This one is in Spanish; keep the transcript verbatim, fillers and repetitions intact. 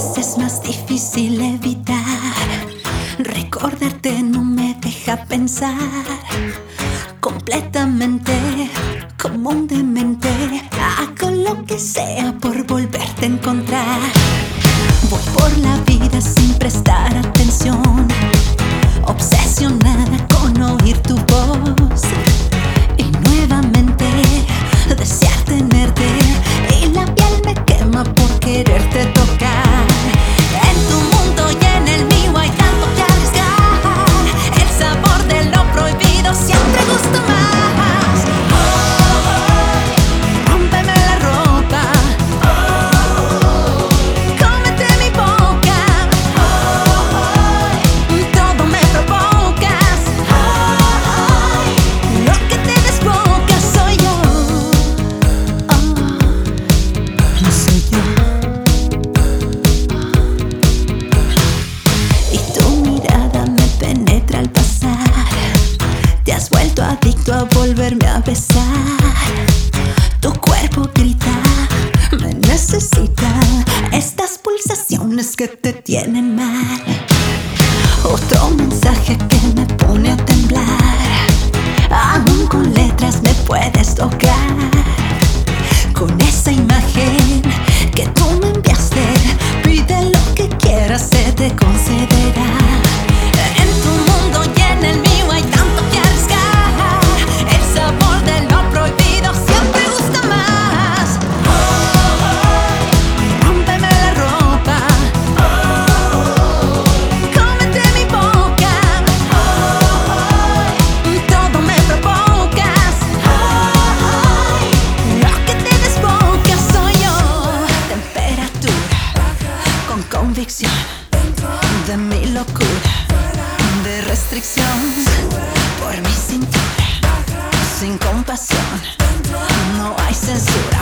veces es más difícil evitar. Recordarte no me deja pensar completamente como un demente. Hago lo que sea por volverte a encontrar. Voy por la vida sin prestar atención, obsesionada con oír tu voz y nuevamente desear tenerte, y la piel me quema por quererte tocar. En tu mundo y en el mío hay tanto que arriesgar. El sabor de lo prohibido siempre gusta más. Oh, rómpeme la ropa, oh, cómete mi boca, oh, todo me provocas, oh, lo que te desboca soy yo, oh, soy yo. Y tu mirada me penetra al pasar. Te has vuelto adicto a volverme a besar. Tu cuerpo grita, me necesita. Estas pulsaciones que te tienen mal. Otro mensaje que me pone a temblar. Aún con letras me puedes tocar. Con esa imagen que tú me enviaste, pide lo que quieras, se te concederá. En tu mundo y en el mío hay tanto que arriesgar. El sabor de lo prohibido siempre gusta más. Oh, rómpeme la ropa, oh, cómete mi boca, oh, todo me provocas, oh, lo que te desboca soy yo. Temperatura con convicción de mi locura, de restricción por mi cintura, sin compasión, no hay censura.